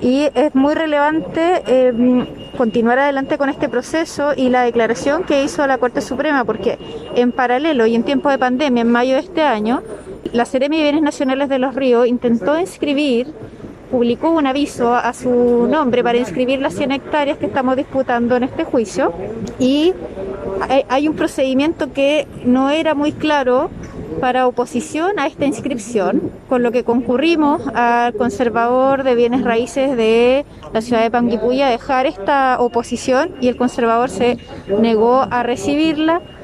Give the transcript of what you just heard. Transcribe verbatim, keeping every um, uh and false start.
Y es muy relevante eh, continuar adelante con este proceso y la declaración que hizo la Corte Suprema, porque en paralelo y en tiempo de pandemia, en mayo de este año, la Seremi de Bienes Nacionales de los Ríos intentó inscribir, publicó un aviso a su nombre para inscribir las cien hectáreas que estamos disputando en este juicio, y hay un procedimiento que no era muy claro para oposición a esta inscripción, con lo que concurrimos al conservador de bienes raíces de la ciudad de Panguipulli a dejar esta oposición, y el conservador se negó a recibirla.